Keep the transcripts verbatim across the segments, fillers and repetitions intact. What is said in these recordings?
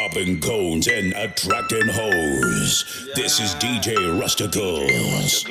Popping cones and attracting hoes. This is D J Rusticles.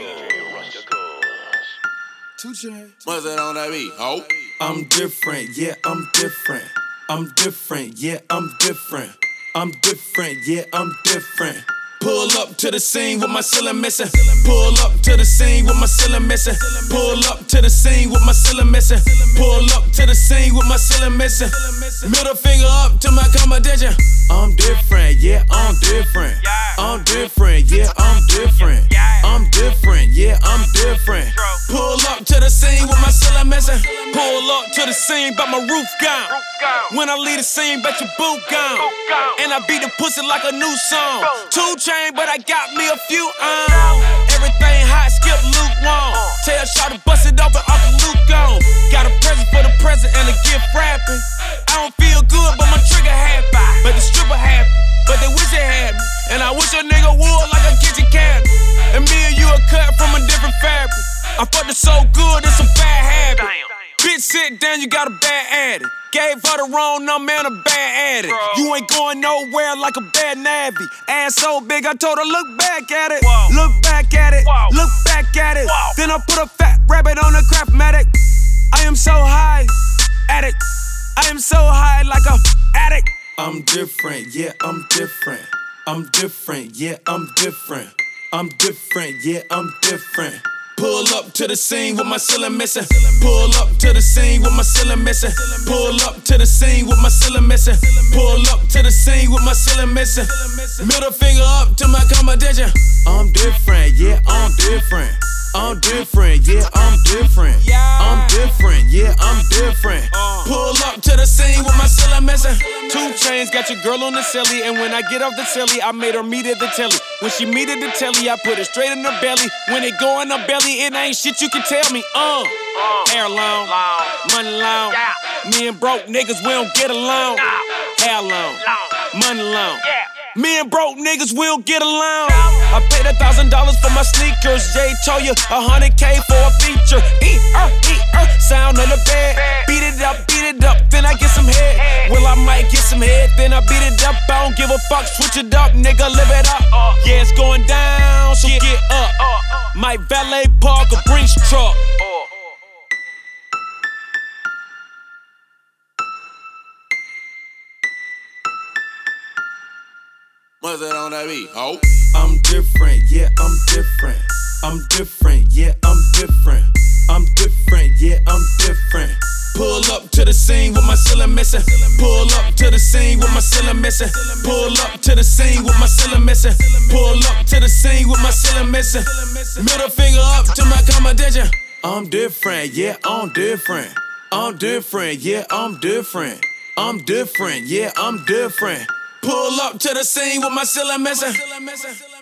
Two Chainz. What's that on that beat? Oh, I'm different, yeah, I'm different. I'm different, yeah, I'm different. I'm different, yeah, I'm different. Pull up to the scene with my ceiling missing. Pull up to the scene with my ceiling missing. Pull up to the scene with my ceiling missing. Pull up to the scene with my ceiling missing. Middle finger up to my competition. I'm different, yeah, I'm different. I'm different, yeah, I'm different. I'm different, yeah, I'm different. Pull up to the scene with my ceiling missing. Pull up to the scene, but my roof gone. When I leave the scene, bet your boot gone. And I beat the pussy like a new song. Two Chainz, but I got me a few on. Everything hot, skip lukewarm. Tell Shaw to bust it open, Uncle Luke gone. Got a present for the present and a gift wrapping. I don't feel good, but my trigger happy. But the stripper happy, but they wish they had me. And I wish a nigga would like a kitchen cabinet. And me and you are cut from a different fabric. I fucked it so good, it's a bad habit. Bitch, sit down, you got a bad addict. Gave her the wrong number and a bad addict. Bro. You ain't going nowhere like a bad nabby. Ass so big, I told her, look back at it. Whoa. Look back at it. Whoa. Look back at it. Whoa. Then I put a fat rabbit on a Craftmatic. I am so high, addict. I am so high like a addict. I'm different, yeah, I'm different. I'm different, yeah, I'm different. I'm different, yeah, I'm different. Pull up to the scene with my ceiling missing. Pull up to the scene with my ceiling missing. Pull up to the scene with my ceiling missing. Pull up to the scene with my ceiling missing. Middle finger up to my competition. I'm different, yeah, I'm different. I'm different, yeah, I'm different. I'm different, yeah, I'm different. Pull up to the scene with my ceiling missing. Two Chainz got your girl on the celly, and when I get off the celly, I made her meet at the telly. When she meet at the telly, I put it straight in her belly. When it go in her belly, it ain't shit you can tell me. Uh, hair long, money long. Me and broke niggas, we don't get along. Hair long, money long. Me and broke niggas, we don't get along. I paid a thousand dollars for my sneakers. Jay told you a hundred K for a feature. E er e er, sound on the bed. Beat it up, beat it up, then I get some head. Well, I might get some head, then I beat it up. I don't give a fuck, switch it up, nigga, live it up. Yeah, it's going down, so get up. Might valet park a Brinks truck. what's that on that beat? Oh, I'm different, yeah, I'm different. I'm different, yeah, I'm different. I'm different, yeah, I'm different. Pull up to the scene with my ceiling missing. Pull up to the scene with my ceiling missing. Pull up to the scene with my ceiling missing. Pull up to the scene with my ceiling missing. Middle finger up to my competition. I'm different, yeah, I'm different. I'm different, yeah, I'm different. I'm different, yeah, I'm different. Pull up to the scene with my ceiling missing.